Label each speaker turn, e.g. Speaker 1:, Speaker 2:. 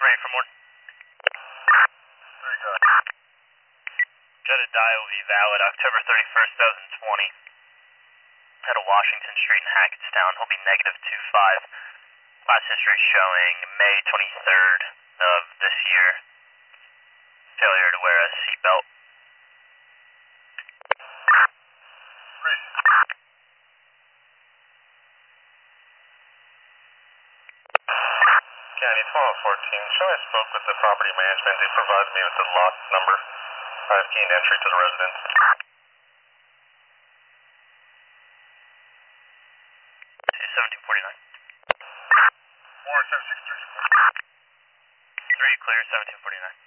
Speaker 1: Ready for more?
Speaker 2: Very good.
Speaker 1: Jetted IOV valid October 31st, 2020. Head of Washington Street in Hackettstown. He'll be -25. Class history showing May 23rd of this year. Failure to wear a seatbelt.
Speaker 2: County 1214. Show I spoke with the property management. They provided me with the lot number. I've gained entry to the residence.
Speaker 1: 1749.
Speaker 2: 4763.
Speaker 1: 3 clear, 1749.